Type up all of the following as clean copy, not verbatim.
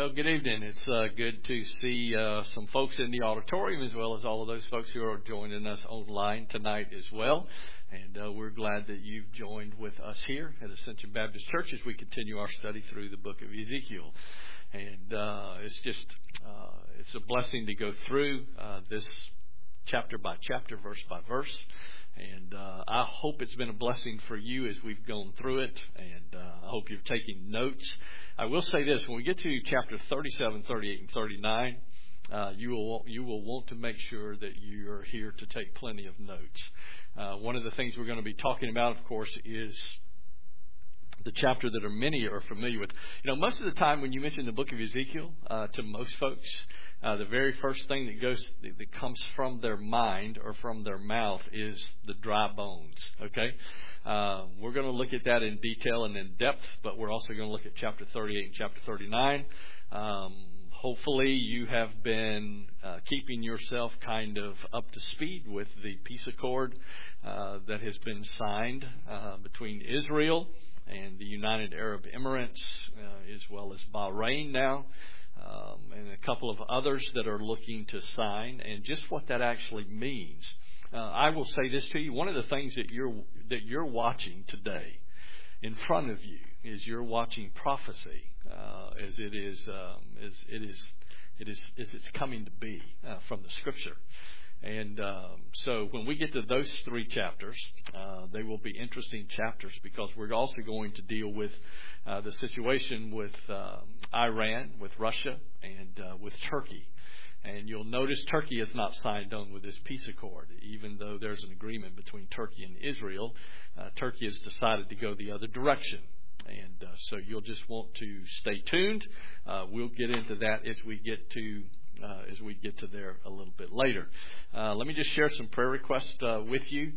Well, good evening. It's good to see some folks in the auditorium as well as all of those folks who are joining us online tonight as well. And we're glad that you've joined with us here at Ascension Baptist Church as we continue our study through the book of Ezekiel. And it's a blessing to go through this chapter by chapter, verse by verse. And I hope it's been a blessing for you as we've gone through it. And I hope you're taking notes. I will say this, when we get to chapter 37, 38, and 39, you will want to make sure that you're here to take plenty of notes. One of the things we're going to be talking about, of course, is the chapter that many are familiar with. You know, most of the time when you mention the book of Ezekiel to most folks, the very first thing that comes from their mind or from their mouth is the dry bones, okay? We're going to look at that in detail and in depth, but we're also going to look at chapter 38 and chapter 39. Hopefully you have been keeping yourself kind of up to speed with the peace accord that has been signed between Israel and the United Arab Emirates, as well as Bahrain now, and a couple of others that are looking to sign, and just what that actually means. I will say this to you. One of the things that you're watching today in front of you is you're watching prophecy as it's coming to be from the Scripture. And so when we get to those three chapters, they will be interesting chapters because we're also going to deal with the situation with Iran, with Russia, and with Turkey. And you'll notice Turkey has not signed on with this peace accord. Even though there's an agreement between Turkey and Israel, Turkey has decided to go the other direction. And so you'll just want to stay tuned. We'll get into that as we get to there a little bit later. Let me just share some prayer requests with you.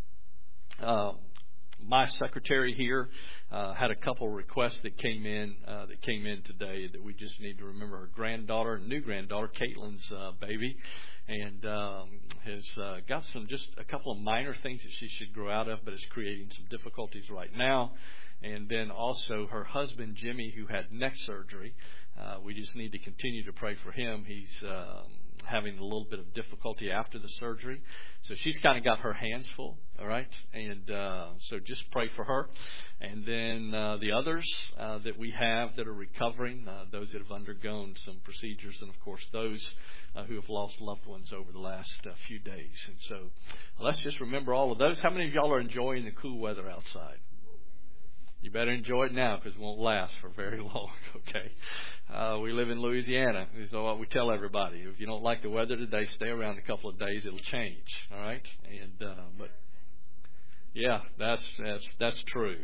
My secretary here had a couple requests that came in today that we just need to remember. Her new granddaughter, Caitlin's baby, and has got just a couple of minor things that she should grow out of, but is creating some difficulties right now. And then also her husband, Jimmy, who had neck surgery. We just need to continue to pray for him. He's having a little bit of difficulty after the surgery. So she's kind of got her hands full, all right? And so just pray for her. And then the others that we have that are recovering, those that have undergone some procedures, and, of course, those who have lost loved ones over the last few days. And so let's just remember all of those. How many of y'all are enjoying the cool weather outside? You better enjoy it now because it won't last for very long, okay? We live in Louisiana, so what we tell everybody, if you don't like the weather today, stay around a couple of days, it'll change, all right? And but yeah, that's true.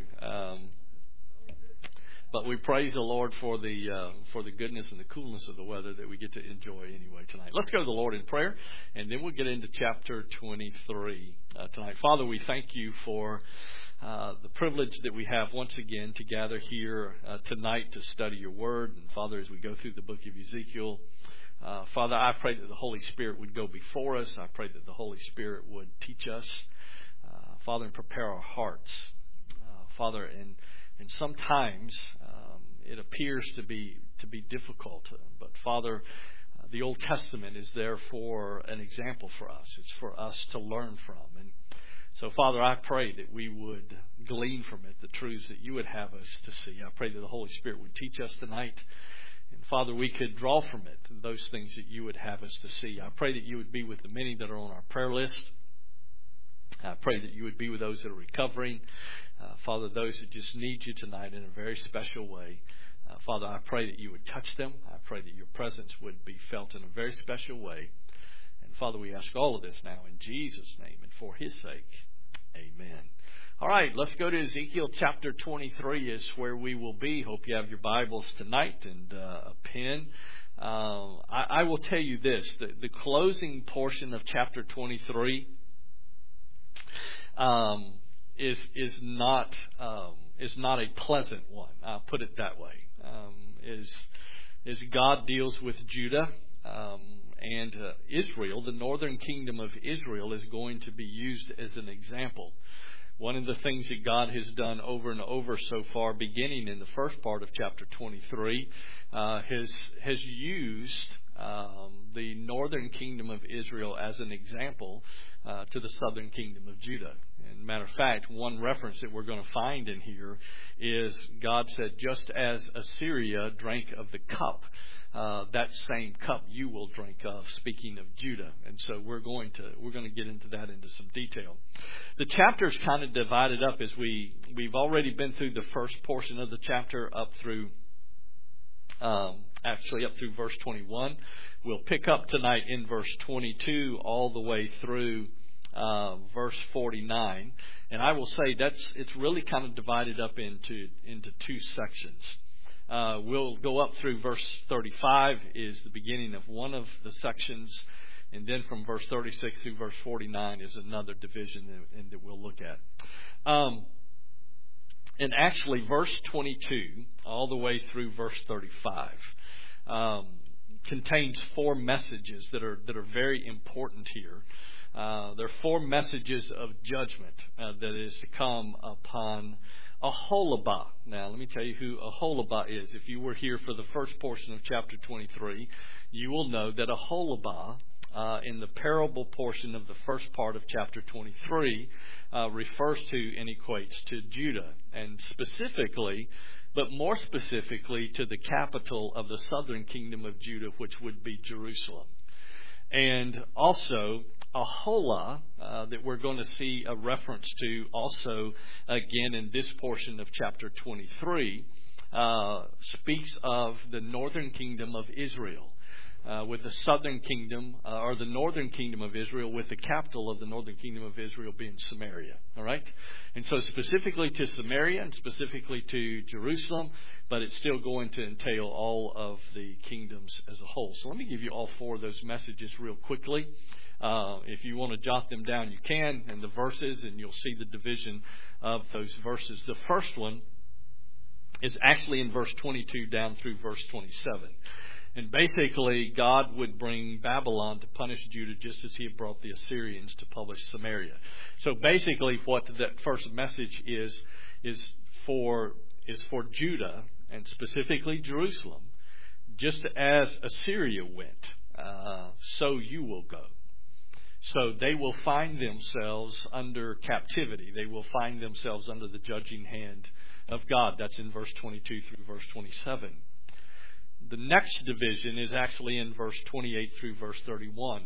But we praise the Lord for the goodness and the coolness of the weather that we get to enjoy anyway tonight. Let's go to the Lord in prayer, and then we'll get into chapter 23 tonight. Father, we thank you for the privilege that we have once again to gather here tonight to study your word. And Father, as we go through the book of Ezekiel, Father, I pray that the Holy Spirit would go before us. I pray that the Holy Spirit would teach us, Father, and prepare our hearts. Father, and sometimes it appears to be difficult, but Father, the Old Testament is there for an example for us. It's for us to learn from. And so, Father, I pray that we would glean from it the truths that you would have us to see. I pray that the Holy Spirit would teach us tonight. And, Father, we could draw from it those things that you would have us to see. I pray that you would be with the many that are on our prayer list. I pray that you would be with those that are recovering. Father, those that just need you tonight in a very special way. Father, I pray that you would touch them. I pray that your presence would be felt in a very special way. Father, we ask all of this now in Jesus' name and for his sake. Amen. All right, let's go to Ezekiel chapter 23 is where we will be. Hope you have your Bibles tonight and a pen. I will tell you this, the closing portion of chapter 23 is not a pleasant one. I'll put it that way. As God deals with Judah, and Israel, the northern kingdom of Israel, is going to be used as an example. One of the things that God has done over and over so far, beginning in the first part of chapter 23, has used the northern kingdom of Israel as an example to the southern kingdom of Judah. And matter of fact, one reference that we're going to find in here is God said, just as Assyria drank of the cup, that same cup you will drink of, speaking of Judah. And so we're going to get into that into some detail. The chapter's kind of divided up as we've already been through the first portion of the chapter up through verse 21. We'll pick up tonight in verse 22 all the way through verse 49. And I will say it's really kind of divided up into two sections. We'll go up through verse 35 is the beginning of one of the sections. And then from verse 36 through verse 49 is another division that we'll look at. And actually, verse 22 all the way through verse 35 contains four messages that are very important here. There are four messages of judgment that is to come upon Aholibah. Now, let me tell you who Aholibah is. If you were here for the first portion of chapter 23, you will know that Aholibah, in the parable portion of the first part of chapter 23, refers to and equates to Judah, and specifically, but more specifically, to the capital of the southern kingdom of Judah, which would be Jerusalem. And also, Aholah, that we're going to see a reference to also again in this portion of chapter 23, speaks of the northern kingdom of Israel. With the southern kingdom, or the northern kingdom of Israel, with the capital of the northern kingdom of Israel being Samaria. All right? And so specifically to Samaria and specifically to Jerusalem, but it's still going to entail all of the kingdoms as a whole. So let me give you all four of those messages real quickly. If you want to jot them down, you can, and the verses, and you'll see the division of those verses. The first one is actually in verse 22 down through verse 27. And basically, God would bring Babylon to punish Judah just as he had brought the Assyrians to publish Samaria. So basically, what that first message is for Judah, and specifically Jerusalem. Just as Assyria went, so you will go. So they will find themselves under captivity. They will find themselves under the judging hand of God. That's in verse 22 through verse 27. The next division is actually in verse 28 through verse 31.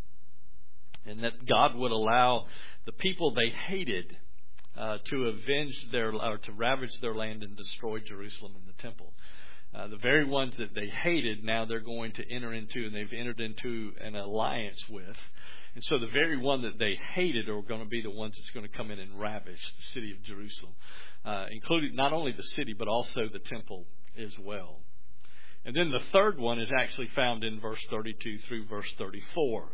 And that God would allow the people they hated to ravage their land and destroy Jerusalem and the temple. The very ones that they hated, now they're going to enter into, and they've entered into an alliance with. And so the very one that they hated are going to be the ones that's going to come in and ravage the city of Jerusalem, including not only the city, but also the temple as well. And then the third one is actually found in verse 32 through verse 34.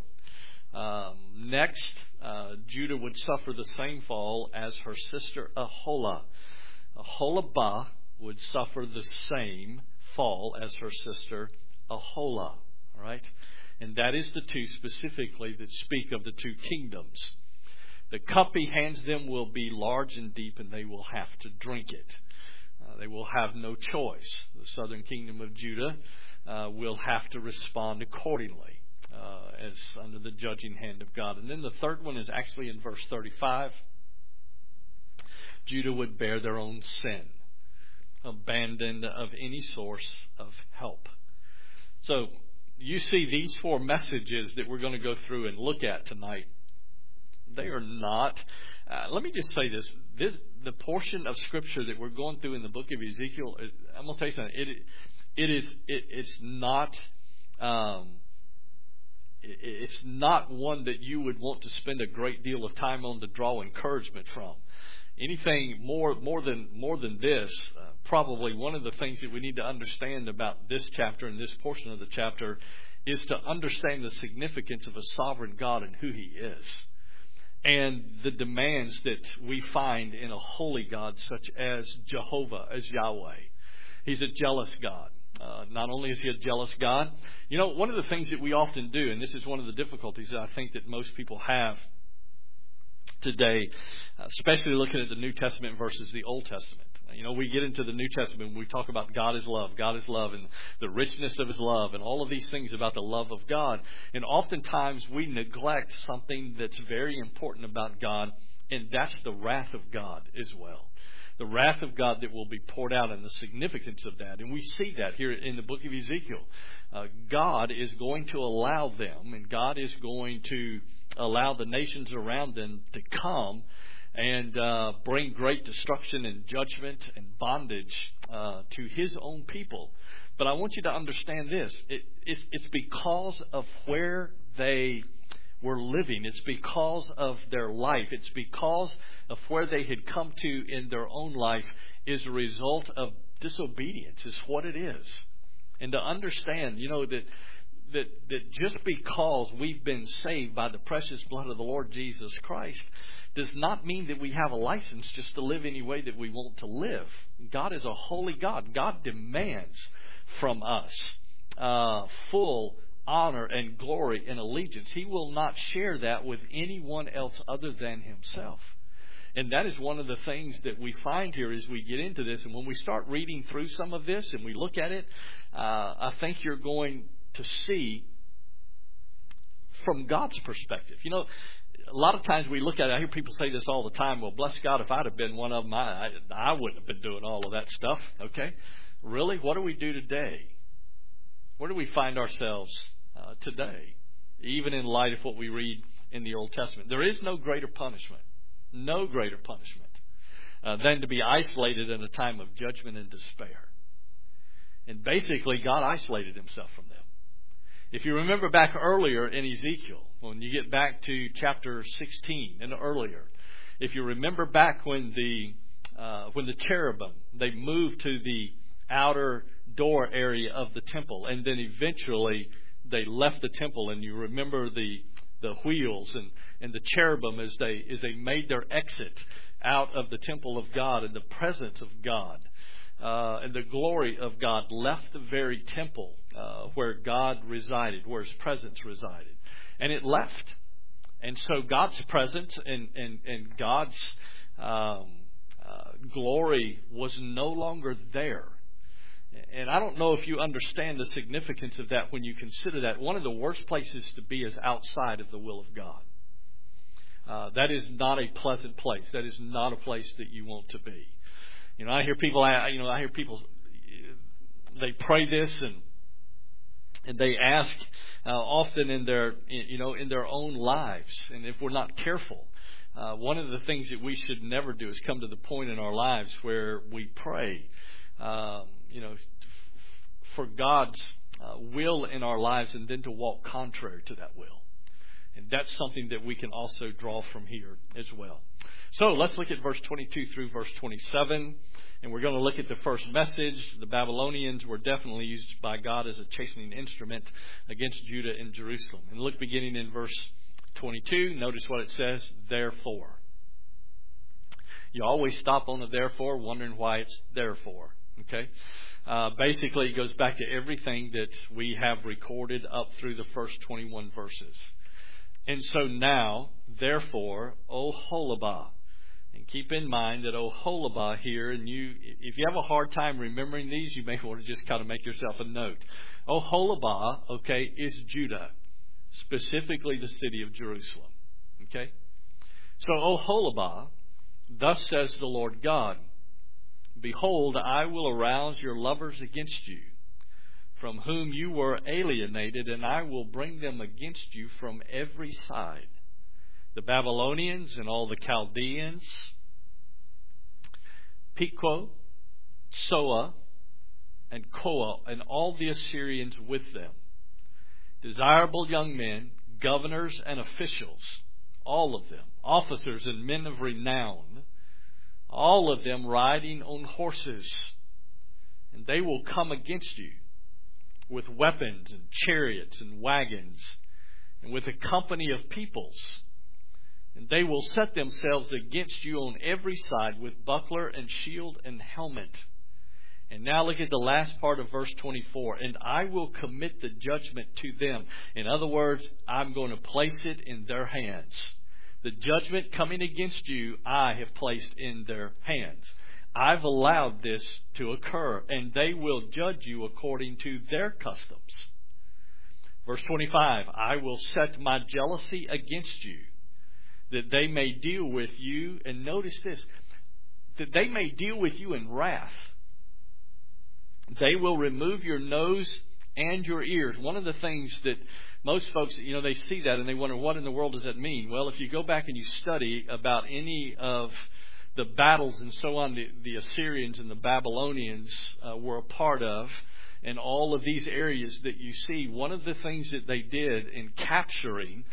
Next, Judah would suffer the same fall as her sister Aholah. Aholibah would suffer the same fall as her sister Aholah. All right? And that is the two specifically that speak of the two kingdoms. The cup he hands them will be large and deep, and they will have to drink it. They will have no choice. The southern kingdom of Judah will have to respond accordingly as under the judging hand of God. And then the third one is actually in verse 35. Judah would bear their own sin, abandoned of any source of help. So you see these four messages that we're going to go through and look at tonight. They are not, let me just say this, the portion of Scripture that we're going through in the book of Ezekiel, I'm going to tell you something, it's not one that you would want to spend a great deal of time on to draw encouragement from. Anything more than this, probably one of the things that we need to understand about this chapter and this portion of the chapter is to understand the significance of a sovereign God and who He is, and the demands that we find in a holy God such as Jehovah, as Yahweh. He's a jealous God. Not only is He a jealous God, you know, one of the things that we often do, and this is one of the difficulties that I think that most people have today, especially looking at the New Testament versus the Old Testament. You know, we get into the New Testament and we talk about God is love, and the richness of His love, and all of these things about the love of God. And oftentimes we neglect something that's very important about God, and that's the wrath of God as well. The wrath of God that will be poured out, and the significance of that. And we see that here in the book of Ezekiel. God is going to allow them, and God is going to allow the nations around them to come and bring great destruction and judgment and bondage to His own people. But I want you to understand this. It's because of where they were living. It's because of their life. It's because of where they had come to in their own life is a result of disobedience, is what it is. And to understand, you know, that just because we've been saved by the precious blood of the Lord Jesus Christ does not mean that we have a license just to live any way that we want to live. God is a holy God. God demands from us full honor and glory and allegiance. He will not share that with anyone else other than Himself. And that is one of the things that we find here as we get into this. And when we start reading through some of this and we look at it, I think you're going to see from God's perspective. You know, a lot of times we look at it, I hear people say this all the time, well, bless God, if I'd have been one of them, I wouldn't have been doing all of that stuff. Okay? Really? What do we do today? Where do we find ourselves today? Even in light of what we read in the Old Testament. There is no greater punishment. No greater punishment than to be isolated in a time of judgment and despair. And basically, God isolated Himself from them. If you remember back earlier in Ezekiel, when you get back to chapter 16 and earlier, if you remember back when the cherubim, they moved to the outer door area of the temple, and then eventually they left the temple, and you remember the wheels and the cherubim as they made their exit out of the temple of God and the presence of God. And the glory of God left the very temple where God resided, where His presence resided. And it left. And so God's presence and God's glory was no longer there. And I don't know if you understand the significance of that when you consider that. One of the worst places to be is outside of the will of God. That is not a pleasant place. That is not a place that you want to be. You know, I hear people, they pray this and they ask often in their own lives. And if we're not careful, one of the things that we should never do is come to the point in our lives where we pray, for God's will in our lives and then to walk contrary to that will. And that's something that we can also draw from here as well. So let's look at verse 22 through verse 27. And we're going to look at the first message. The Babylonians were definitely used by God as a chastening instrument against Judah and Jerusalem. And look beginning in verse 22. Notice what it says, therefore. You always stop on the therefore wondering why it's therefore. Okay? Basically, it goes back to everything that we have recorded up through the first 21 verses. And so now, therefore, Oholibah. And keep in mind that Oholibah here, and if you have a hard time remembering these, you may want to just kind of make yourself a note. Oholibah, okay, is Judah, specifically the city of Jerusalem. Okay? So Oholibah, thus says the Lord God, behold, I will arouse your lovers against you, from whom you were alienated, and I will bring them against you from every side. The Babylonians and all the Chaldeans, Pequo, Soa, and Koa, and all the Assyrians with them. Desirable young men, governors and officials, all of them, officers and men of renown, all of them riding on horses. And they will come against you with weapons and chariots and wagons, and with a company of peoples. And they will set themselves against you on every side with buckler and shield and helmet. And now look at the last part of verse 24. And I will commit the judgment to them. In other words, I'm going to place it in their hands. The judgment coming against you, I have placed in their hands. I've allowed this to occur, and they will judge you according to their customs. Verse 25, I will set my jealousy against you, that they may deal with you, and notice this, that they may deal with you in wrath. They will remove your nose and your ears. One of the things that most folks, they see that and they wonder, what in the world does that mean? Well, if you go back and you study about any of the battles and so on, the Assyrians and the Babylonians were a part of, and all of these areas that you see, one of the things that they did in capturing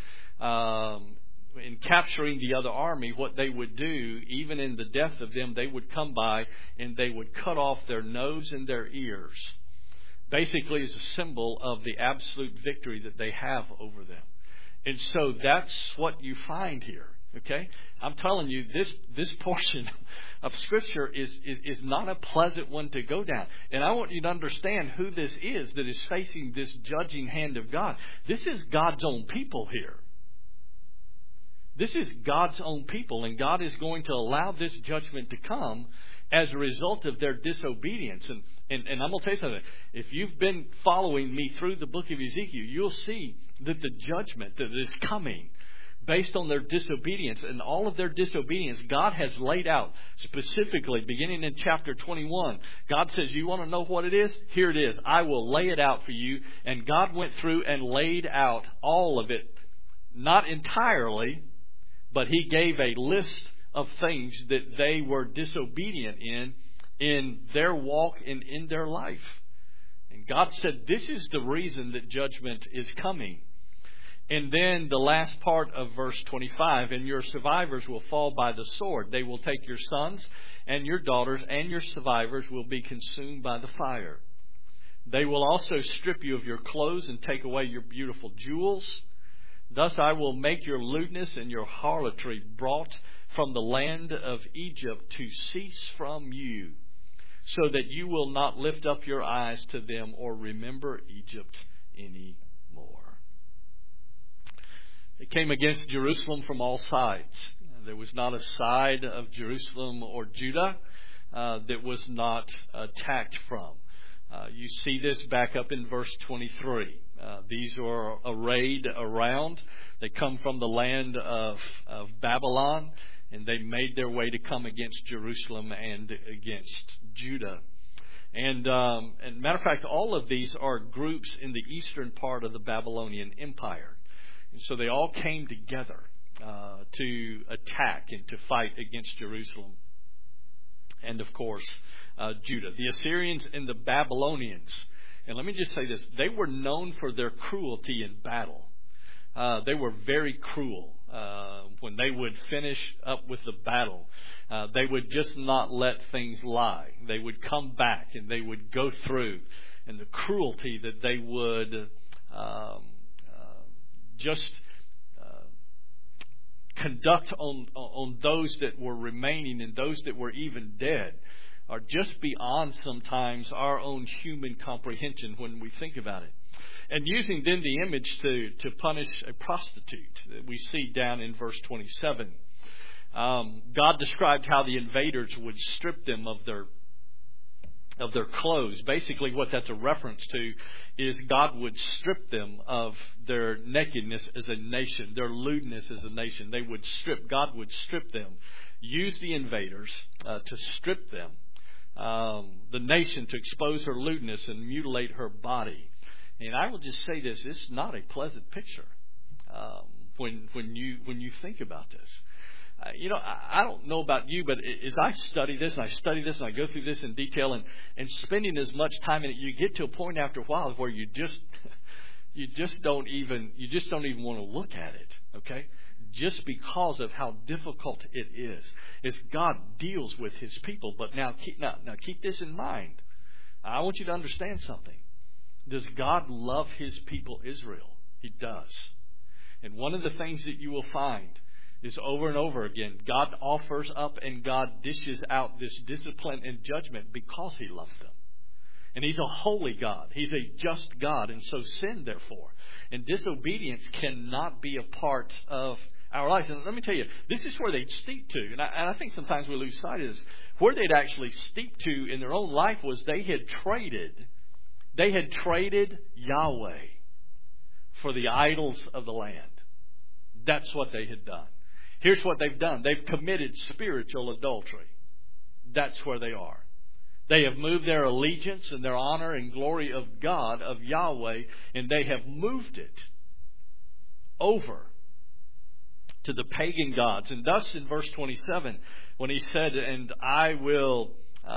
the other army, what they would do, even in the death of them, they would come by and they would cut off their nose and their ears. Basically as a symbol of the absolute victory that they have over them. And so that's what you find here. Okay? I'm telling you, this portion of Scripture is not a pleasant one to go down. And I want you to understand who this is that is facing this judging hand of God. This is God's own people here. This is God's own people, and God is going to allow this judgment to come as a result of their disobedience. And I'm going to tell you something. If you've been following me through the book of Ezekiel, you'll see that the judgment that is coming based on their disobedience, and all of their disobedience, God has laid out specifically, beginning in chapter 21. God says, you want to know what it is? Here it is. I will lay it out for you. And God went through and laid out all of it, not entirely, but He gave a list of things that they were disobedient in their walk and in their life. And God said, this is the reason that judgment is coming. And then the last part of verse 25, and your survivors will fall by the sword. They will take your sons and your daughters, and your survivors will be consumed by the fire. They will also strip you of your clothes and take away your beautiful jewels. Thus I will make your lewdness and your harlotry brought from the land of Egypt to cease from you, so that you will not lift up your eyes to them or remember Egypt anymore. They came against Jerusalem from all sides. There was not a side of Jerusalem or Judah that was not attacked from. You see this back up in verse 23. These are arrayed around. They come from the land of Babylon, and they made their way to come against Jerusalem and against Judah. And matter of fact, all of these are groups in the eastern part of the Babylonian Empire. And so they all came together to attack and to fight against Jerusalem. And of course, Judah. The Assyrians and the Babylonians. And let me just say this. They were known for their cruelty in battle. They were very cruel. When they would finish up with the battle, they would just not let things lie. They would come back and they would go through. And the cruelty that they would just conduct on those that were remaining and those that were even dead are just beyond sometimes our own human comprehension when we think about it. And using then the image to punish a prostitute that we see down in verse 27. God described how the invaders would strip them of their clothes. Basically what that's a reference to is God would strip them of their nakedness as a nation, their lewdness as a nation. God would strip them, use the invaders to strip them, the nation, to expose her lewdness and mutilate her body. And I will just say this, it's not a pleasant picture when you think about this. I don't know about you, but as I study this and I go through this in detail and spending as much time in it, you get to a point after a while where you just don't even want to look at it. Okay, just because of how difficult it is, as God deals with His people. But now keep this in mind. I want you to understand something. Does God love His people Israel? He does. And one of the things that you will find is over and over again, God offers up and God dishes out this discipline and judgment because He loves them. And He's a holy God. He's a just God. And so sin, therefore, and disobedience cannot be a part of our lives. And let me tell you, this is where they'd steep to. And I think sometimes we lose sight of this. Where they'd actually steep to in their own life was they had traded Yahweh for the idols of the land. That's what they had done. Here's what they've done. They've committed spiritual adultery. That's where they are. They have moved their allegiance and their honor and glory of God, of Yahweh, and they have moved it over to the pagan gods. And thus in verse 27, when He said, and I will,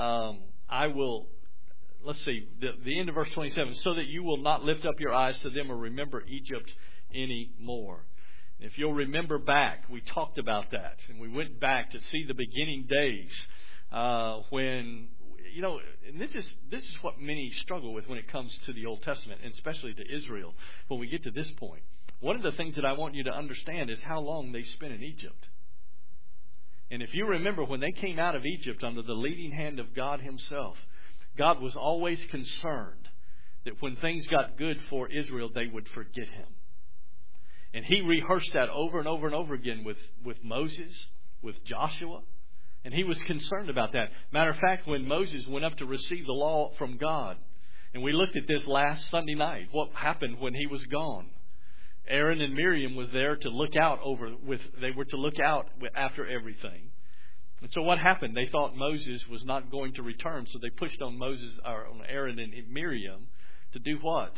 let's see, the end of verse 27, so that you will not lift up your eyes to them or remember Egypt anymore. If you'll remember back, we talked about that, and we went back to see the beginning days when, and this is what many struggle with when it comes to the Old Testament, and especially to Israel, when we get to this point. One of the things that I want you to understand is how long they spent in Egypt. And if you remember, when they came out of Egypt under the leading hand of God Himself, God was always concerned that when things got good for Israel, they would forget Him. And He rehearsed that over and over and over again with Moses, with Joshua. And He was concerned about that. Matter of fact, when Moses went up to receive the law from God, and we looked at this last Sunday night, what happened when he was gone? Aaron and Miriam was there to look out they were to look out after everything. And so what happened? They thought Moses was not going to return, so they pushed on Aaron and Miriam to do what?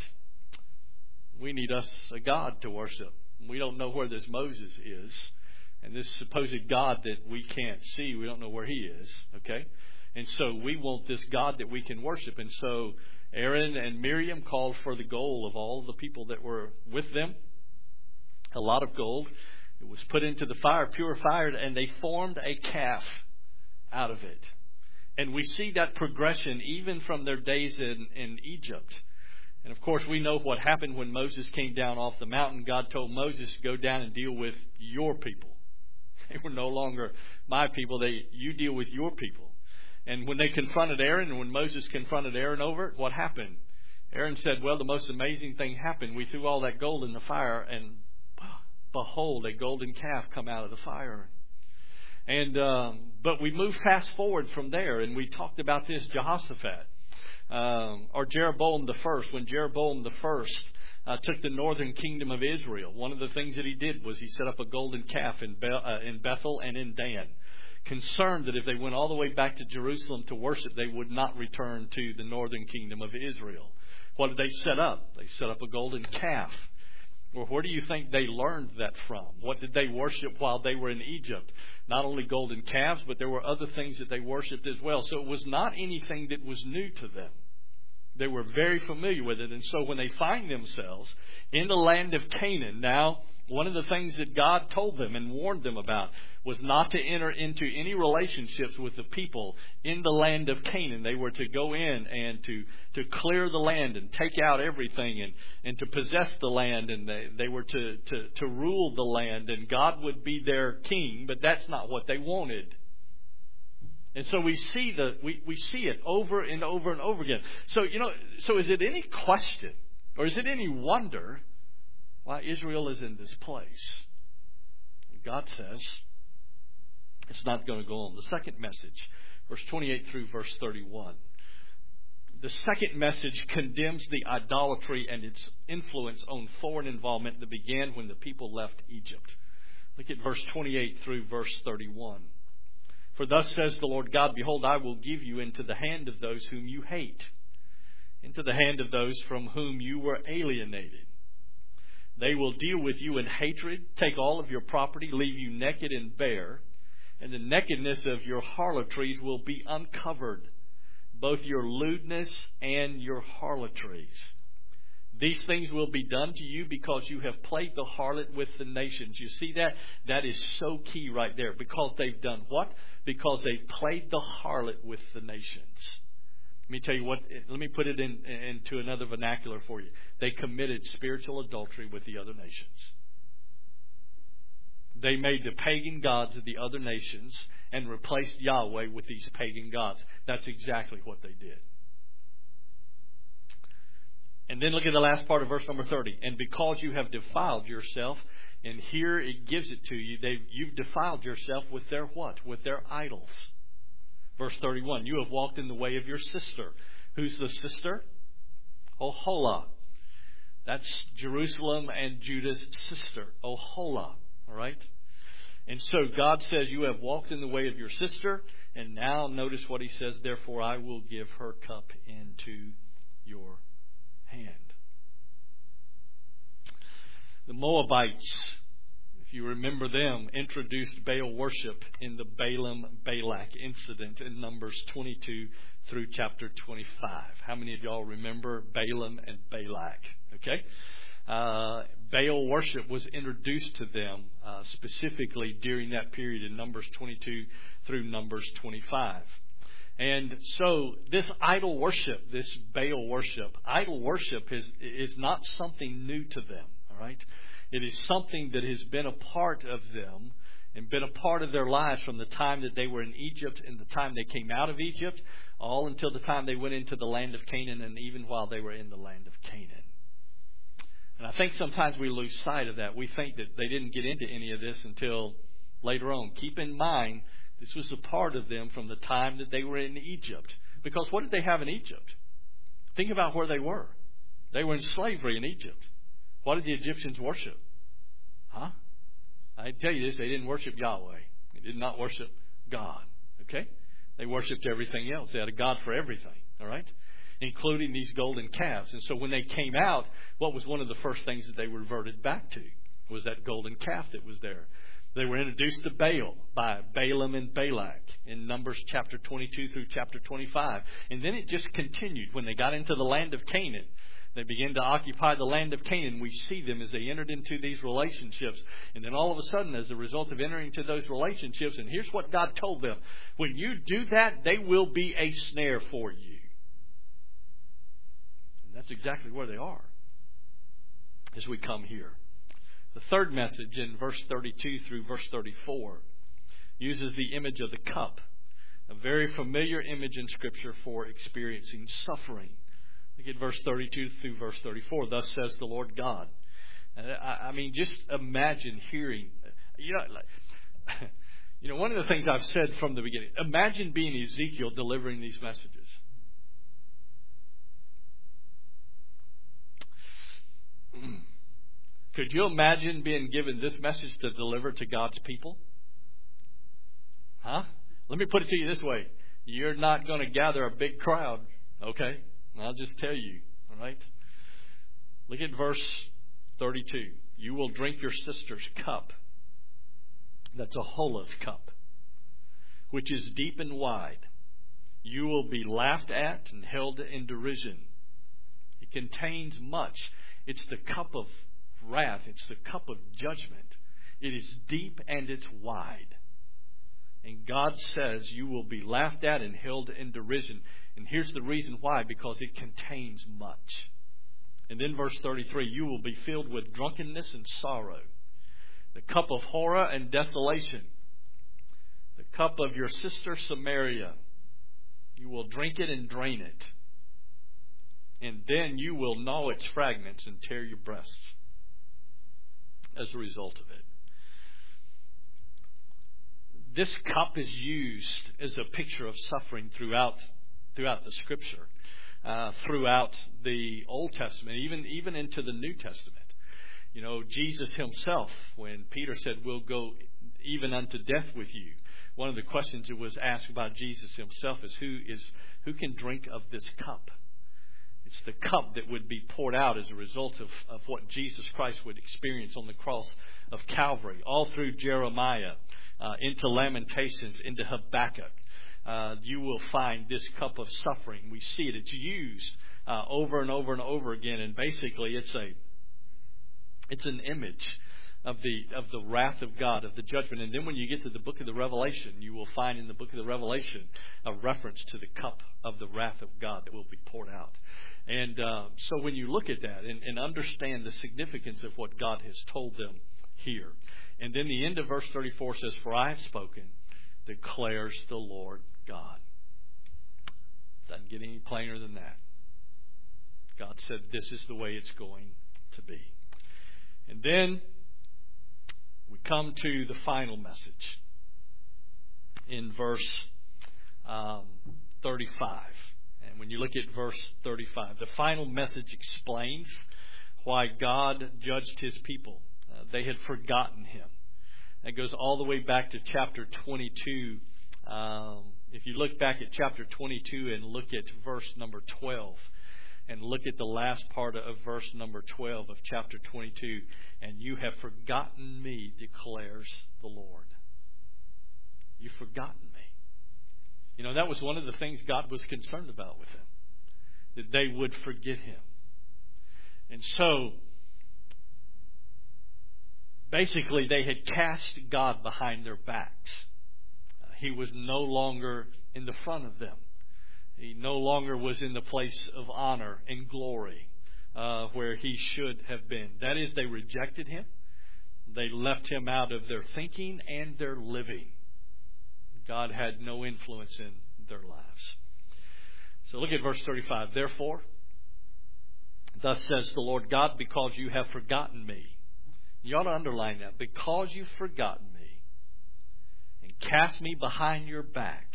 We need us a God to worship. We don't know where this Moses is. And this supposed God that we can't see, we don't know where he is. Okay? And so we want this God that we can worship. And so Aaron and Miriam called for the gold of all the people that were with them. A lot of gold. It was put into the fire, purified, and they formed a calf out of it. And we see that progression even from their days in Egypt. And of course, we know what happened when Moses came down off the mountain. God told Moses, go down and deal with your people. They were no longer my people. You deal with your people. And when they confronted Aaron, and when Moses confronted Aaron over it, what happened? Aaron said, well, the most amazing thing happened. We threw all that gold in the fire, and behold, a golden calf come out of the fire. And but we moved fast forward from there, and we talked about this Jehoshaphat, or Jeroboam the first. When Jeroboam the first took the northern kingdom of Israel, one of the things that he did was he set up a golden calf in Bethel and in Dan, concerned that if they went all the way back to Jerusalem to worship, they would not return to the northern kingdom of Israel. What did they set up? They set up a golden calf. Well, where do you think they learned that from? What did they worship while they were in Egypt? Not only golden calves, but there were other things that they worshipped as well. So it was not anything that was new to them. They were very familiar with it. And so when they find themselves in the land of Canaan, now one of the things that God told them and warned them about was not to enter into any relationships with the people in the land of Canaan. They were to go in and to clear the land and take out everything and to possess the land, and they were to rule the land, and God would be their king, but that's not what they wanted. And so we see it over and over and over again. So is it any question or is it any wonder why Israel is in this place? And God says it's not going to go on. The second message, verse 28 through verse 31. The second message condemns the idolatry and its influence on foreign involvement that began when the people left Egypt. Look at verse 28 through verse 31. For thus says the Lord God, behold, I will give you into the hand of those whom you hate, into the hand of those from whom you were alienated. They will deal with you in hatred, take all of your property, leave you naked and bare, and the nakedness of your harlotries will be uncovered, both your lewdness and your harlotries. These things will be done to you because you have played the harlot with the nations. You see that? That is so key right there. Because they've done what? Because they've played the harlot with the nations. Let me tell you what. Let me put it into another vernacular for you. They committed spiritual adultery with the other nations. They made the pagan gods of the other nations and replaced Yahweh with these pagan gods. That's exactly what they did. And then look at the last part of verse number 30. And because you have defiled yourself, and here it gives it to you, you've defiled yourself with their what? With their idols. Verse 31, you have walked in the way of your sister. Who's the sister? Oholah. That's Jerusalem and Judah's sister, Oholah. All right? And so God says, you have walked in the way of your sister. And now notice what he says, therefore I will give her cup into your hand. The Moabites, if you remember them, introduced Baal worship in the Balaam-Balak incident in Numbers 22 through chapter 25. How many of y'all remember Balaam and Balak? Okay. Baal worship was introduced to them specifically during that period in Numbers 22 through Numbers 25. And so this idol worship, this Baal worship, idol worship is not something new to them. All right? It is something that has been a part of them and been a part of their lives from the time that they were in Egypt and the time they came out of Egypt, all until the time they went into the land of Canaan and even while they were in the land of Canaan. And I think sometimes we lose sight of that. We think that they didn't get into any of this until later on. Keep in mind, this was a part of them from the time that they were in Egypt. Because what did they have in Egypt? Think about where they were. They were in slavery in Egypt. What did the Egyptians worship? Huh? I tell you this, they didn't worship Yahweh. They did not worship God. Okay? They worshipped everything else. They had a God for everything. All right? Including these golden calves. And so when they came out, what was one of the first things that they reverted back to? Was that golden calf that was there. They were introduced to Baal by Balaam and Balak in Numbers chapter 22 through chapter 25. And then it just continued. When they got into the land of Canaan, they began to occupy the land of Canaan. We see them as they entered into these relationships. And then all of a sudden, as a result of entering into those relationships, and here's what God told them. When you do that, they will be a snare for you. That's exactly where they are as we come here. The third message in verse 32 through verse 34 uses the image of the cup, a very familiar image in Scripture for experiencing suffering. Look at verse 32 through verse 34. Thus says the Lord God. I mean, just imagine hearing. One of the things I've said from the beginning, imagine being Ezekiel delivering these messages. Could you imagine being given this message to deliver to God's people? Huh? Let me put it to you this way. You're not going to gather a big crowd, okay? I'll just tell you, all right? Look at verse 32. You will drink your sister's cup. That's Oholah's cup, which is deep and wide. You will be laughed at and held in derision. It contains much. It's the cup of wrath. It's the cup of judgment. It is deep and it's wide. And God says you will be laughed at and held in derision. And here's the reason why. Because it contains much. And then verse 33. You will be filled with drunkenness and sorrow. The cup of horror and desolation. The cup of your sister Samaria. You will drink it and drain it. And then you will gnaw its fragments and tear your breasts as a result of it. This cup is used as a picture of suffering throughout the Scripture, throughout the Old Testament, even into the New Testament. You know, Jesus himself, when Peter said, we'll go even unto death with you, one of the questions that was asked about Jesus himself is who can drink of this cup? It's the cup that would be poured out as a result of what Jesus Christ would experience on the cross of Calvary, all through Jeremiah, into Lamentations, into Habakkuk. You will find this cup of suffering. We see it. It's used over and over and over again, and basically it's an image of the wrath of God, of the judgment. And then when you get to the book of the Revelation, you will find in the book of the Revelation a reference to the cup of the wrath of God that will be poured out. And so when you look at that and understand the significance of what God has told them here. And then the end of verse 34 says, for I have spoken, declares the Lord God. Doesn't get any plainer than that. God said, this is the way it's going to be. And then we come to the final message in verse 35. And when you look at verse 35, the final message explains why God judged His people. They had forgotten Him. That goes all the way back to chapter 22. If you look back at chapter 22 and look at verse number 12, and look at the last part of verse number 12 of chapter 22, and you have forgotten me, declares the Lord. You've forgotten me. You know, that was one of the things God was concerned about with them, that they would forget Him. And so, basically, they had cast God behind their backs. He was no longer in the front of them. He no longer was in the place of honor and glory where He should have been. That is, they rejected Him. They left Him out of their thinking and their living. God had no influence in their lives. So look at verse 35. Therefore, thus says the Lord God, because you have forgotten me. You ought to underline that. Because you've forgotten me and cast me behind your back,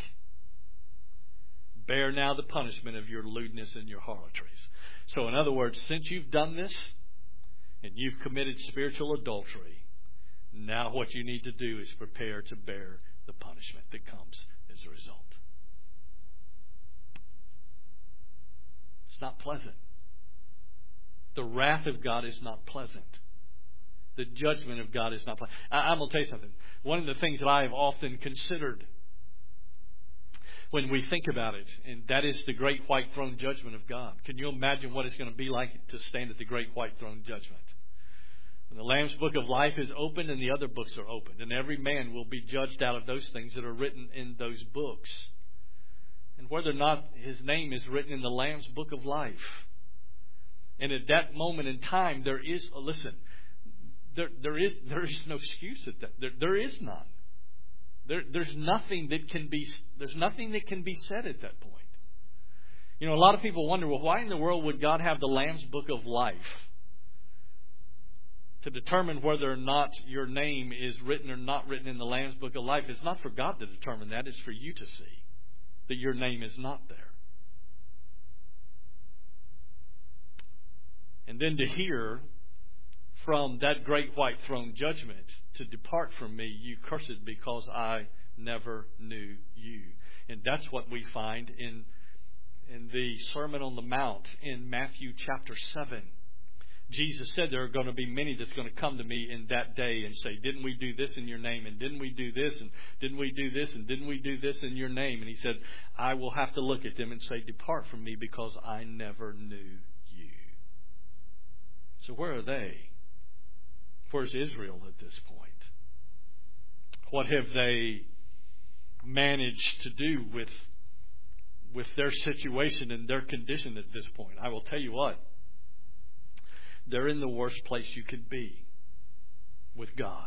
bear now the punishment of your lewdness and your harlotries. So in other words, since you've done this and you've committed spiritual adultery, now what you need to do is prepare to bear the punishment that comes as a result. It's not pleasant. The wrath of God is not pleasant. The judgment of God is not pleasant. I'm going to tell you something. One of the things that I have often considered when we think about it, and that is the great white throne judgment of God. Can you imagine what it's going to be like to stand at the great white throne judgment? When the Lamb's book of life is opened and the other books are opened, and every man will be judged out of those things that are written in those books. And whether or not his name is written in the Lamb's book of life. And at that moment in time, there is no excuse at that. There is none. There's nothing that can be said at that point. You know, a lot of people wonder, well, why in the world would God have the Lamb's book of life to determine whether or not your name is written or not written in the Lamb's book of life? It's not for God to determine that. It's for you to see that your name is not there. And then to hear from that great white throne judgment, to depart from me, you cursed, because I never knew you. And that's what we find in the Sermon on the Mount in Matthew chapter 7. Jesus said there are going to be many that's going to come to me in that day and say, didn't we do this in your name? And didn't we do this? And didn't we do this? And didn't we do this in your name? And He said, I will have to look at them and say, depart from me, because I never knew you. So where are they? Where's Israel at this point? What have they managed to do with their situation and their condition at this point? I will tell you what. They're in the worst place you could be with God.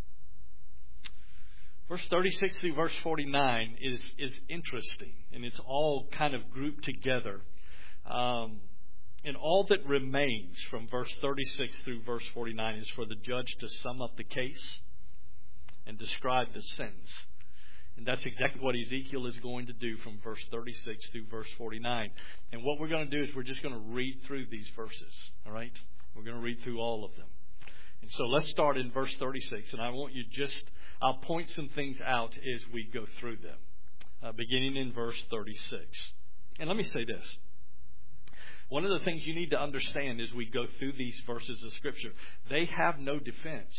Verse 36 through verse 49 is interesting, and it's all kind of grouped together. And all that remains from verse 36 through verse 49 is for the judge to sum up the case and describe the sins. And that's exactly what Ezekiel is going to do from verse 36 through verse 49. And what we're going to do is we're just going to read through these verses. All right? We're going to read through all of them. And so let's start in verse 36. And I'll point some things out as we go through them. Beginning in verse 36. And let me say this. One of the things you need to understand as we go through these verses of Scripture, they have no defense.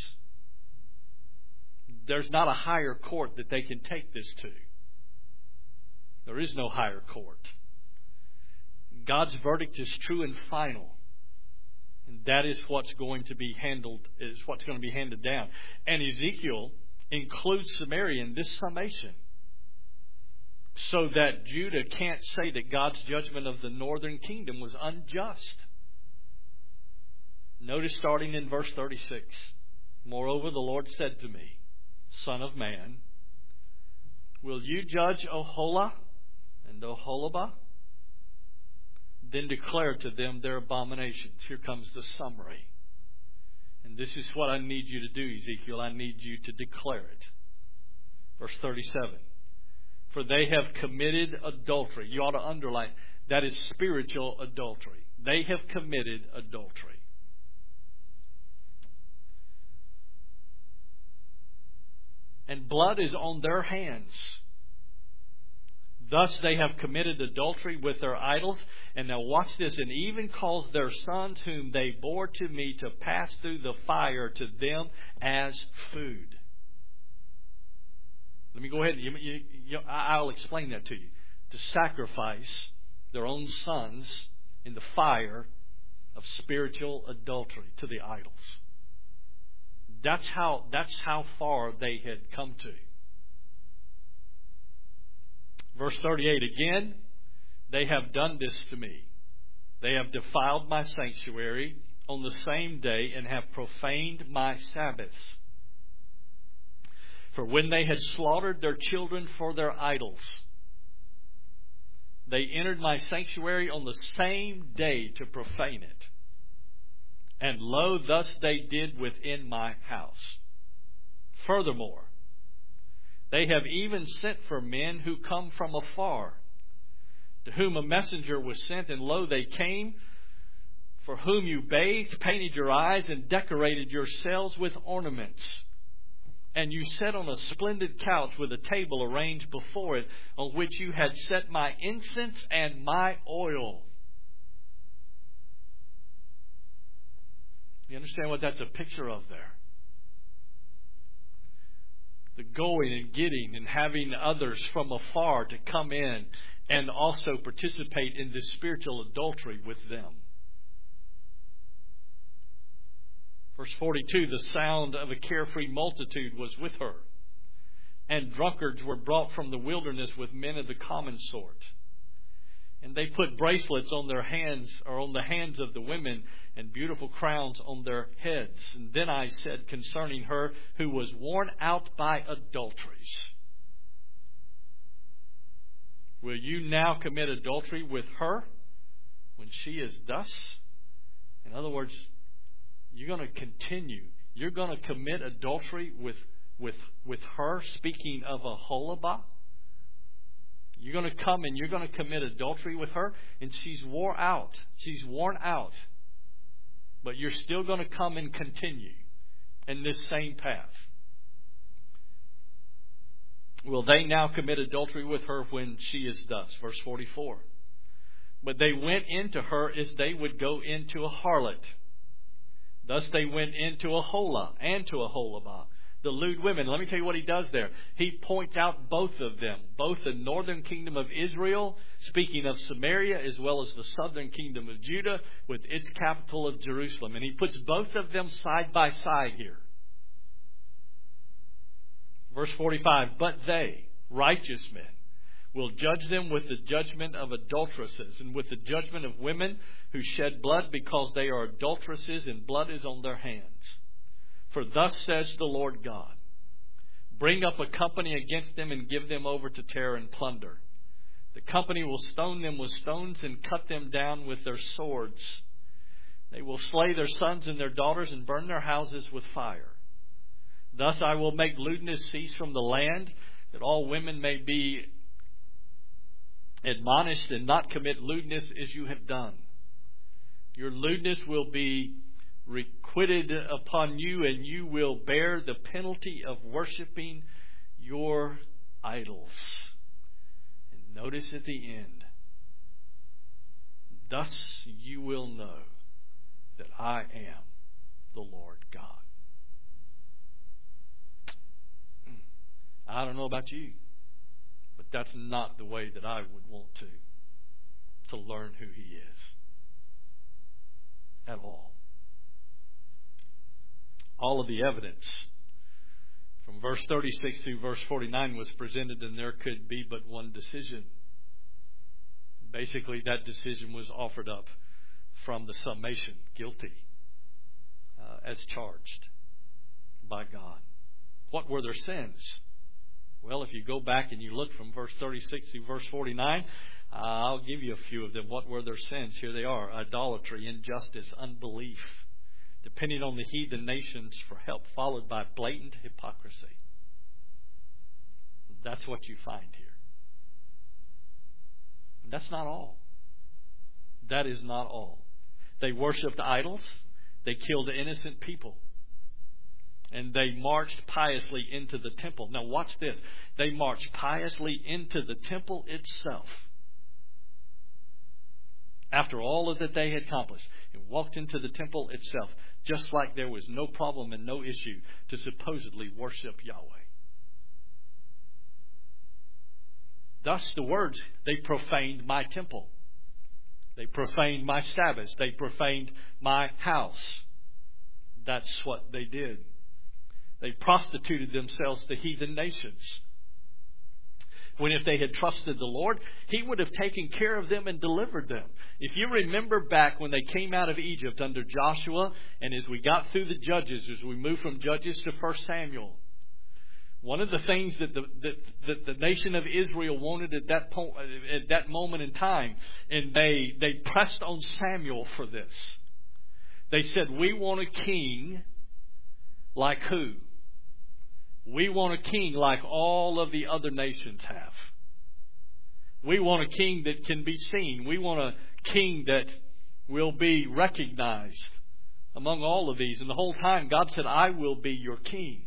There's not a higher court that they can take this to. There is no higher court. God's verdict is true and final. And that is what's going to be handled, is what's going to be handed down. And Ezekiel includes Samaria in this summation, so that Judah can't say that God's judgment of the northern kingdom was unjust. Notice starting in verse 36. Moreover, the Lord said to me, Son of man, will you judge Oholah and Oholibah? then declare to them their abominations. Here comes the summary. And this is what I need you to do, Ezekiel. I need you to declare it. Verse 37. For they have committed adultery. You ought to underline, that is spiritual adultery. They have committed adultery. And blood is on their hands. Thus they have committed adultery with their idols. And now watch this. And even caused their sons whom they bore to me to pass through the fire to them as food. Let me go ahead. I'll explain that to you. To sacrifice their own sons in the fire of spiritual adultery to the idols. That's how far they had come to. Verse 38, again, they have done this to me. They have defiled my sanctuary on the same day and have profaned my Sabbaths. For when they had slaughtered their children for their idols, they entered my sanctuary on the same day to profane it. And lo, thus they did within my house. Furthermore, they have even sent for men who come from afar, to whom a messenger was sent, and lo, they came, for whom you bathed, painted your eyes, and decorated yourselves with ornaments. And you sat on a splendid couch with a table arranged before it, on which you had set my incense and my oil. You understand what that's a picture of there? The going and getting and having others from afar to come in and also participate in this spiritual adultery with them. Verse 42, the sound of a carefree multitude was with her, and drunkards were brought from the wilderness with men of the common sort. And they put bracelets on their hands, or on the hands of the women, and beautiful crowns on their heads. And then I said concerning her who was worn out by adulteries, will you now commit adultery with her when she is thus? In other words, you're going to continue. You're going to commit adultery with her, speaking of Aholibah. You're going to come and you're going to commit adultery with her, and she's worn out. She's worn out. But you're still going to come and continue in this same path. Will they now commit adultery with her when she is thus? Verse 44. But they went into her as they would go into a harlot. Thus they went into Aholah and to Aholibah, the lewd women. Let me tell you what he does there. He points out both of them, both the northern kingdom of Israel, speaking of Samaria, as well as the southern kingdom of Judah, with its capital of Jerusalem. And he puts both of them side by side here. Verse 45, but they, righteous men, will judge them with the judgment of adulteresses and with the judgment of women who shed blood, because they are adulteresses and blood is on their hands. For thus says the Lord God, bring up a company against them and give them over to terror and plunder. The company will stone them with stones and cut them down with their swords. They will slay their sons and their daughters and burn their houses with fire. Thus I will make lewdness cease from the land, that all women may be admonished and not commit lewdness as you have done. Your lewdness will be requited upon you, and you will bear the penalty of worshiping your idols. And notice at the end, thus you will know that I am the Lord God. I don't know about you, but that's not the way that I would want to learn who He is at all. All of the evidence from verse 36 through verse 49 was presented, and there could be but one decision. Basically, that decision was offered up from the summation, guilty, as charged by God. What were their sins? Well, if you go back and you look from verse 36 to verse 49, I'll give you a few of them. What were their sins? Here they are: idolatry, injustice, unbelief, depending on the heathen nations for help, followed by blatant hypocrisy. That's what you find here. And that's not all. That is not all. They worshipped idols. They killed innocent people. And they marched piously into the temple. Now watch this. They marched piously into the temple itself. After all of that they had accomplished, and walked into the temple itself, just like there was no problem and no issue to supposedly worship Yahweh. Thus the words, they profaned my temple. They profaned my Sabbaths. They profaned my house. That's what they did. They prostituted themselves to heathen nations. When if they had trusted the Lord, He would have taken care of them and delivered them. If you remember back when they came out of Egypt under Joshua, and as we got through the Judges, as we moved from Judges to 1 Samuel, one of the things that the nation of Israel wanted at that moment in time, and they pressed on Samuel for this. They said, we want a king like who? We want a king like all of the other nations have. We want a king that can be seen. We want a king that will be recognized among all of these. And the whole time God said, I will be your king.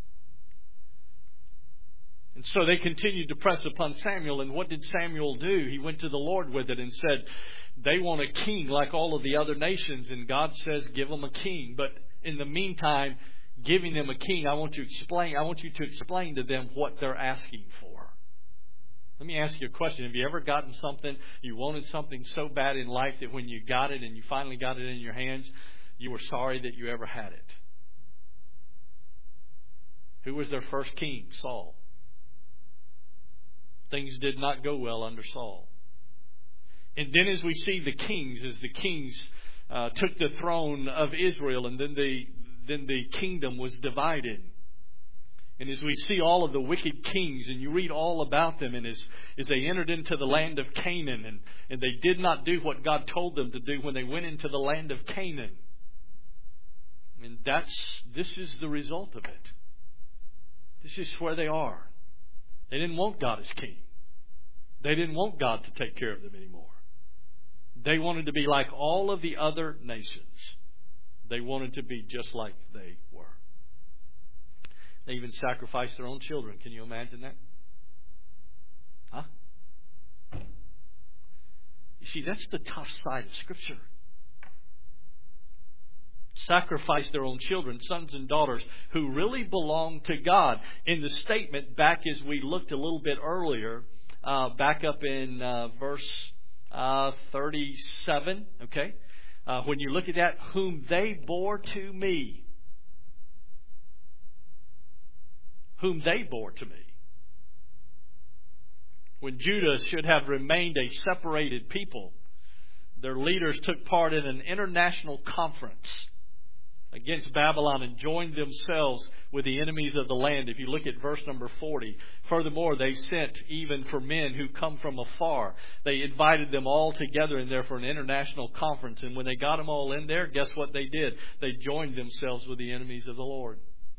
And so they continued to press upon Samuel. And what did Samuel do? He went to the Lord with it and said, they want a king like all of the other nations. And God says, give them a king. But in the meantime, giving them a king, I want you to explain to them what they're asking for. Let me ask you a question. Have you ever gotten something, you wanted something so bad in life that when you got it and you finally got it in your hands, you were sorry that you ever had it? Who was their first king? Saul. Things did not go well under Saul. And then as we see the kings, as the kings took the throne of Israel, and then the kingdom was divided. And as we see all of the wicked kings, and you read all about them, and as they entered into the land of Canaan, and they did not do what God told them to do when they went into the land of Canaan. And this is the result of it. This is where they are. They didn't want God as king. They didn't want God to take care of them anymore. They wanted to be like all of the other nations. They wanted to be just like they were. They even sacrificed their own children. Can you imagine that? Huh? You see, that's the tough side of Scripture. Sacrifice their own children, sons and daughters, who really belong to God. In the statement, back as we looked a little bit earlier, back up in verse 37, okay? When you look at that, whom they bore to me. Whom they bore to me. When Judah should have remained a separated people, their leaders took part in an international conference against Babylon and joined themselves with the enemies of the land. If you look at verse number 40, furthermore, they sent even for men who come from afar. They invited them all together in there for an international conference. And when they got them all in there, guess what they did? They joined themselves with the enemies of the Lord.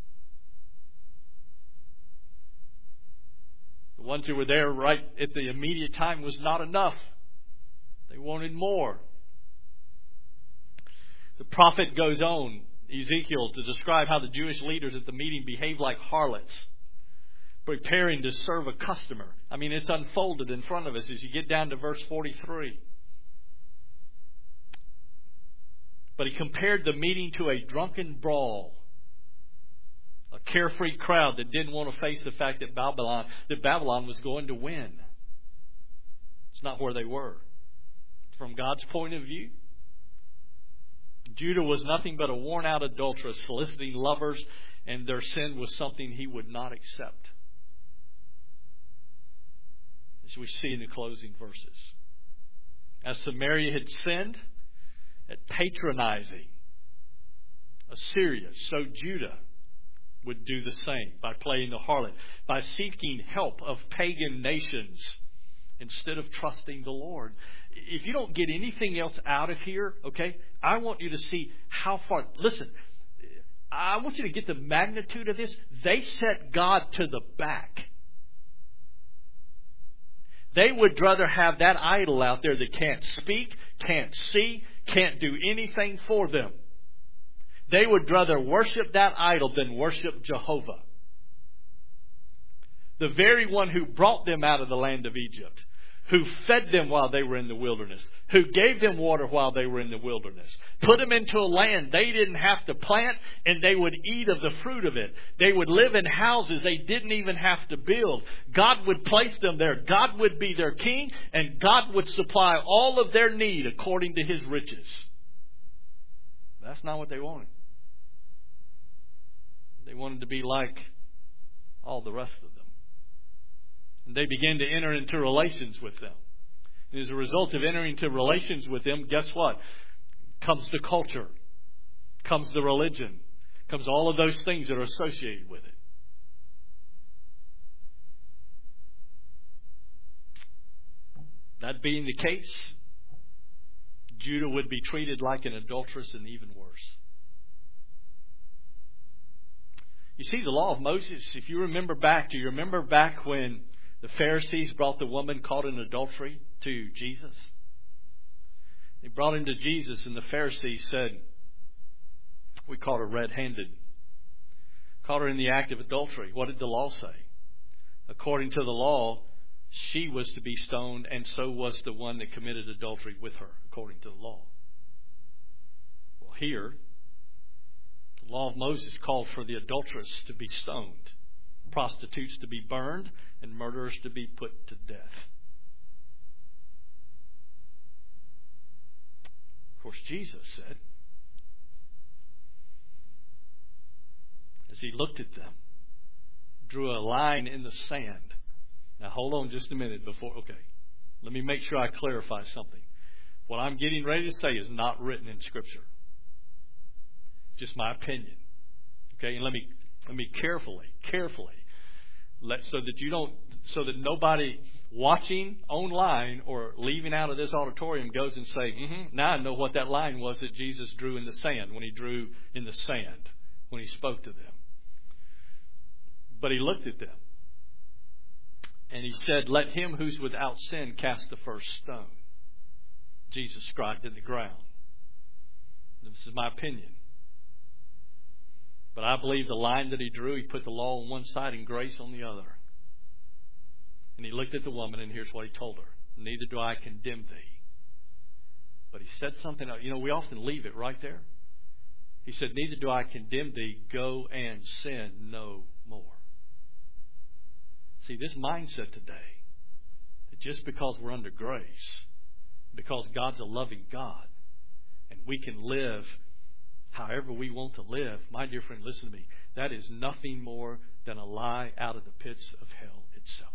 The ones who were there right at the immediate time was not enough. They wanted more. The prophet goes on, Ezekiel, to describe how the Jewish leaders at the meeting behaved like harlots, preparing to serve a customer. I mean, it's unfolded in front of us as you get down to verse 43. But he compared the meeting to a drunken brawl, a carefree crowd that didn't want to face the fact that Babylon was going to win. It's not where they were. From God's point of view, Judah was nothing but a worn-out adulteress, soliciting lovers, and their sin was something He would not accept. As we see in the closing verses. As Samaria had sinned at patronizing Assyria, so Judah would do the same by playing the harlot, by seeking help of pagan nations instead of trusting the Lord. If you don't get anything else out of here, okay, I want you to see how far. Listen, I want you to get the magnitude of this. They set God to the back. They would rather have that idol out there that can't speak, can't see, can't do anything for them. They would rather worship that idol than worship Jehovah. The very one who brought them out of the land of Egypt, who fed them while they were in the wilderness, who gave them water while they were in the wilderness, put them into a land they didn't have to plant, and they would eat of the fruit of it. They would live in houses they didn't even have to build. God would place them there. God would be their king, and God would supply all of their need according to His riches. That's not what they wanted. They wanted to be like all the rest of them. And they began to enter into relations with them. And as a result of entering into relations with them, guess what? Comes the culture, comes the religion, comes all of those things that are associated with it. That being the case, Judah would be treated like an adulteress and even worse. You see, the law of Moses, if you remember back, do you remember back when the Pharisees brought the woman caught in adultery to Jesus? They brought him to Jesus, and the Pharisees said, we caught her red-handed. Caught her in the act of adultery. What did the law say? According to the law, she was to be stoned, and so was the one that committed adultery with her, according to the law. Well, here, the law of Moses called for the adulteress to be stoned, prostitutes to be burned, and murderers to be put to death. Of course, Jesus said, as He looked at them, drew a line in the sand. Now, hold on just a minute before. Okay, let me make sure I clarify something. What I'm getting ready to say is not written in Scripture. Just my opinion. Okay, and let me carefully, so that nobody watching online or leaving out of this auditorium goes and say, now I know what that line was that Jesus drew in the sand, when He drew in the sand, when He spoke to them. But He looked at them, and He said, let him who's without sin cast the first stone. Jesus scribed in the ground. This is my opinion. But I believe the line that He drew, He put the law on one side and grace on the other. And He looked at the woman, and here's what He told her. Neither do I condemn thee. But He said something else. We often leave it right there. He said, neither do I condemn thee. Go and sin no more. See, this mindset today, that just because we're under grace, because God's a loving God, and we can live however we want to live, my dear friend, listen to me. That is nothing more than a lie out of the pits of hell itself.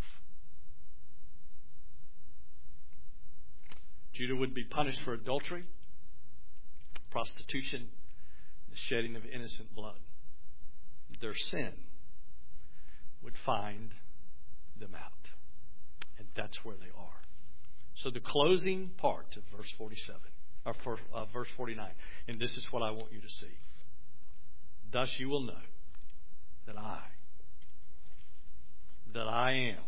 Judah would be punished for adultery, prostitution, the shedding of innocent blood. Their sin would find them out. And that's where they are. So the closing part of verse 47. Verse 49. And this is what I want you to see. Thus you will know that I am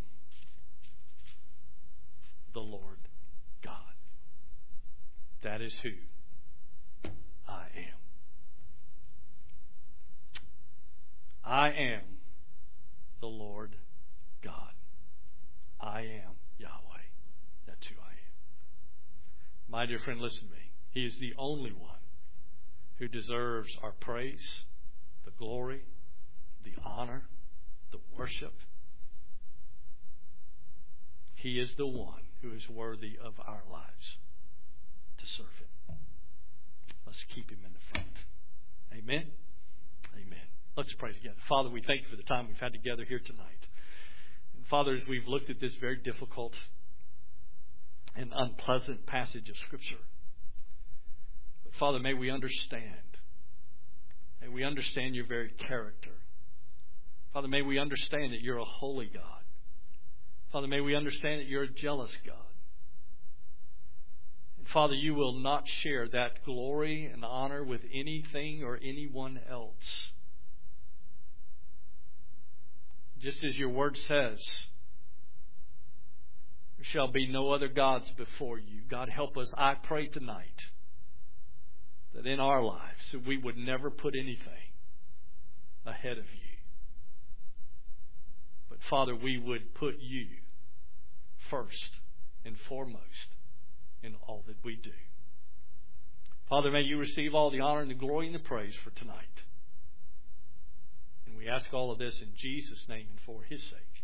the Lord God. That is who I am. I am the Lord God. I am Yahweh. That's who I am. My dear friend, listen to me. He is the only one who deserves our praise, the glory, the honor, the worship. He is the one who is worthy of our lives to serve Him. Let's keep Him in the front. Amen? Amen. Let's pray together. Father, we thank You for the time we've had together here tonight. And Father, as we've looked at this very difficult and unpleasant passage of Scripture, but Father, may we understand. May we understand Your very character. Father, may we understand that you're a holy God. Father, may we understand that you're a jealous God. And Father, you will not share that glory and honor with anything or anyone else. Just as your word says, there shall be no other gods before you. God, help us, I pray tonight, that in our lives that we would never put anything ahead of you. But Father, we would put you first and foremost in all that we do. Father, may you receive all the honor and the glory and the praise for tonight. And we ask all of this in Jesus' name and for His sake.